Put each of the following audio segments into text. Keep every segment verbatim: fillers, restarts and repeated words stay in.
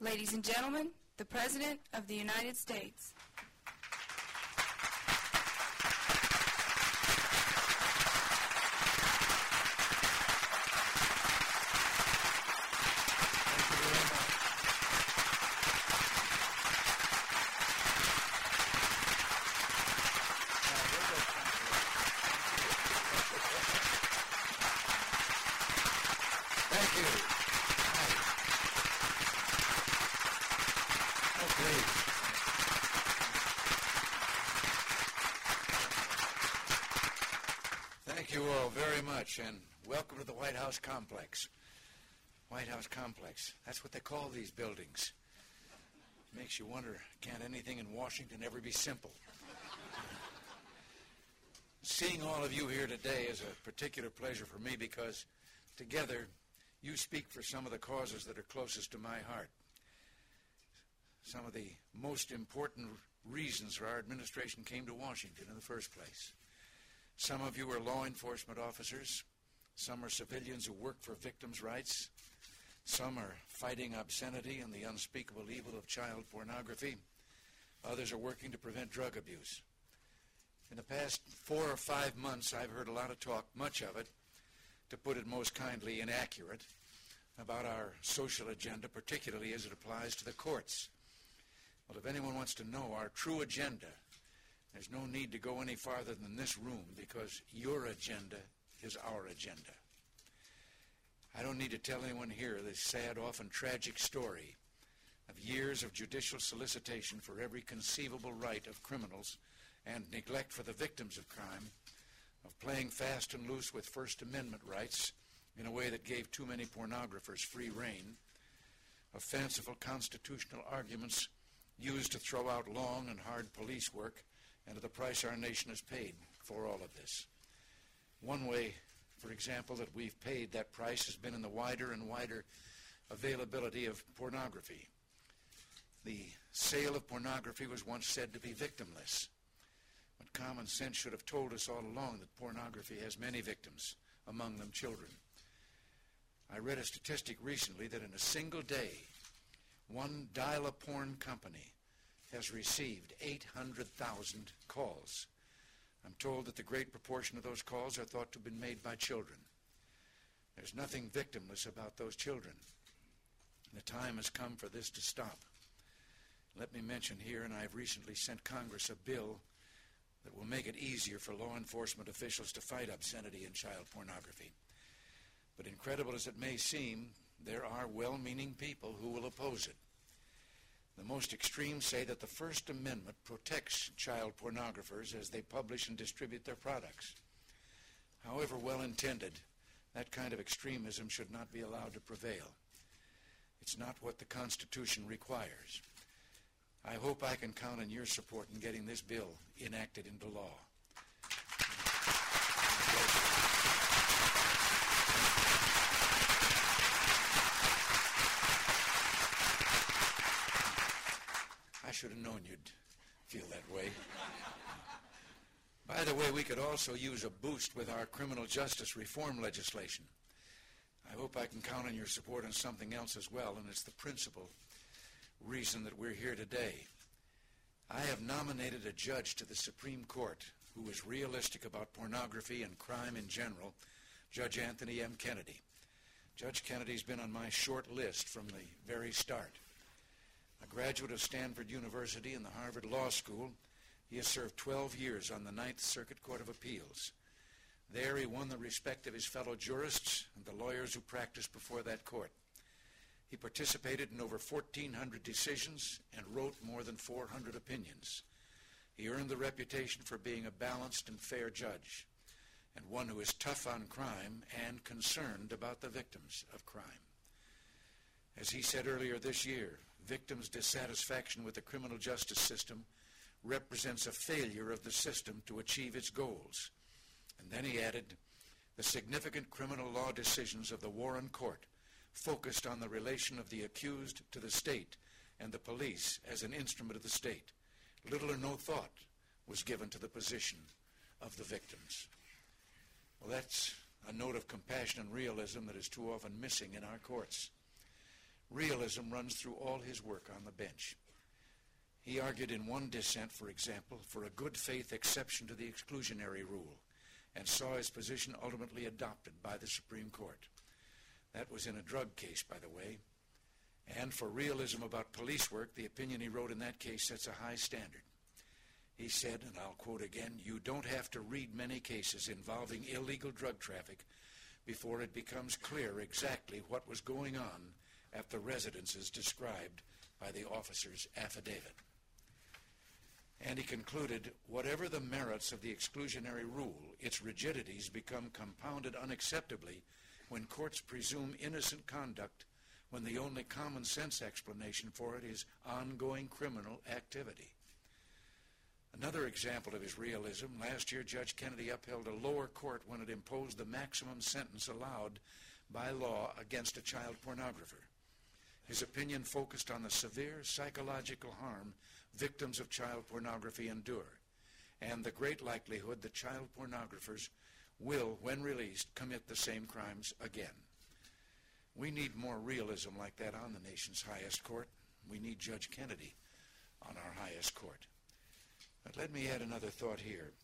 Ladies and gentlemen, the President of the United States. Thank you all very much, and welcome to the White House Complex. White House Complex, that's what they call these buildings. Makes you wonder, can't anything in Washington ever be simple? Seeing all of you here today is a particular pleasure for me because together you speak for some of the causes that are closest to my heart. Some of the most important reasons for our administration came to Washington in the first place. Some of you are law enforcement officers. Some are civilians who work for victims' rights. Some are fighting obscenity and the unspeakable evil of child pornography. Others are working to prevent drug abuse. In the past four or five months, I've heard a lot of talk, much of it, to put it most kindly, inaccurate, about our social agenda, particularly as it applies to the courts. Well, if anyone wants to know our true agenda, there's no need to go any farther than this room because your agenda is our agenda. I don't need to tell anyone here the sad, often tragic story of years of judicial solicitation for every conceivable right of criminals and neglect for the victims of crime, of playing fast and loose with First Amendment rights in a way that gave too many pornographers free rein, of fanciful constitutional arguments used to throw out long and hard police work, and of the price our nation has paid for all of this. One way, for example, that we've paid that price has been in the wider and wider availability of pornography. The sale of pornography was once said to be victimless, but common sense should have told us all along that pornography has many victims, among them children. I read a statistic recently that in a single day, one dial-a-porn company has received eight hundred thousand calls. I'm told that the great proportion of those calls are thought to have been made by children. There's nothing victimless about those children. The time has come for this to stop. Let me mention here, and I've recently sent Congress a bill that will make it easier for law enforcement officials to fight obscenity and child pornography. But incredible as it may seem, there are well-meaning people who will oppose it. The most extreme say that the First Amendment protects child pornographers as they publish and distribute their products. However well-intended, that kind of extremism should not be allowed to prevail. It's not what the Constitution requires. I hope I can count on your support in getting this bill enacted into law. I should have known you'd feel that way. By the way, we could also use a boost with our criminal justice reform legislation. I hope I can count on your support on something else as well, and it's the principal reason that we're here today. I have nominated a judge to the Supreme Court who is realistic about pornography and crime in general, Judge Anthony M. Kennedy. Judge Kennedy's been on my short list from the very start. A graduate of Stanford University and the Harvard Law School, he has served twelve years on the Ninth Circuit Court of Appeals. There he won the respect of his fellow jurists and the lawyers who practiced before that court. He participated in over fourteen hundred decisions and wrote more than four hundred opinions. He earned the reputation for being a balanced and fair judge, and one who is tough on crime and concerned about the victims of crime. As he said earlier this year, victims' dissatisfaction with the criminal justice system represents a failure of the system to achieve its goals. And then he added, the significant criminal law decisions of the Warren Court focused on the relation of the accused to the state and the police as an instrument of the state. Little or no thought was given to the position of the victims. Well, that's a note of compassion and realism that is too often missing in our courts. Realism runs through all his work on the bench. He argued in one dissent, for example, for a good faith exception to the exclusionary rule, and saw his position ultimately adopted by the Supreme Court. That was in a drug case, by the way. And for realism about police work, the opinion he wrote in that case sets a high standard. He said, and I'll quote again, "You don't have to read many cases involving illegal drug traffic before it becomes clear exactly what was going on at the residences described by the officer's affidavit." And he concluded, whatever the merits of the exclusionary rule, its rigidities become compounded unacceptably when courts presume innocent conduct when the only common sense explanation for it is ongoing criminal activity. Another example of his realism, last year Judge Kennedy upheld a lower court when it imposed the maximum sentence allowed by law against a child pornographer. His opinion focused on the severe psychological harm victims of child pornography endure, and the great likelihood that child pornographers will, when released, commit the same crimes again. We need more realism like that on the nation's highest court. We need Judge Kennedy on our highest court. But let me add another thought here.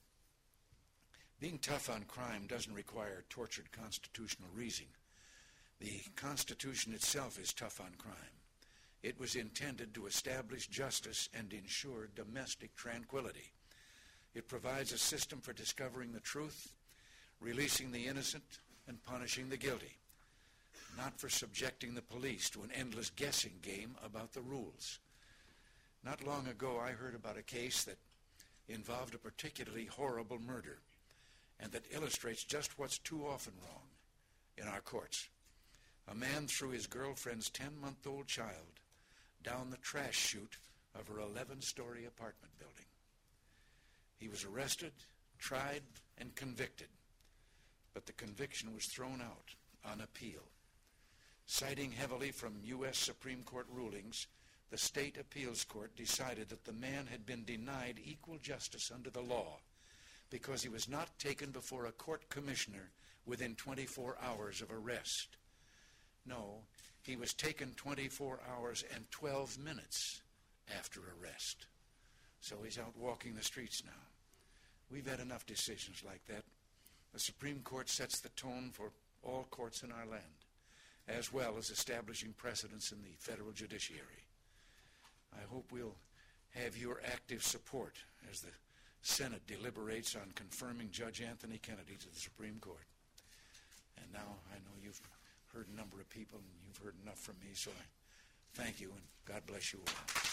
Being tough on crime doesn't require tortured constitutional reasoning. The Constitution itself is tough on crime. It was intended to establish justice and ensure domestic tranquility. It provides a system for discovering the truth, releasing the innocent, and punishing the guilty, not for subjecting the police to an endless guessing game about the rules. Not long ago, I heard about a case that involved a particularly horrible murder, and that illustrates just what's too often wrong in our courts. A man threw his girlfriend's ten-month-old child down the trash chute of her eleven-story apartment building. He was arrested, tried, and convicted, but the conviction was thrown out on appeal. Citing heavily from U S Supreme Court rulings, the state appeals court decided that the man had been denied equal justice under the law because he was not taken before a court commissioner within twenty-four hours of arrest. No, he was taken twenty-four hours and twelve minutes after arrest. So he's out walking the streets now. We've had enough decisions like that. The Supreme Court sets the tone for all courts in our land, as well as establishing precedents in the federal judiciary. I hope we'll have your active support as the Senate deliberates on confirming Judge Anthony Kennedy to the Supreme Court. And now I know you've heard a number of people, and you've heard enough from me, so I thank you, and God bless you all.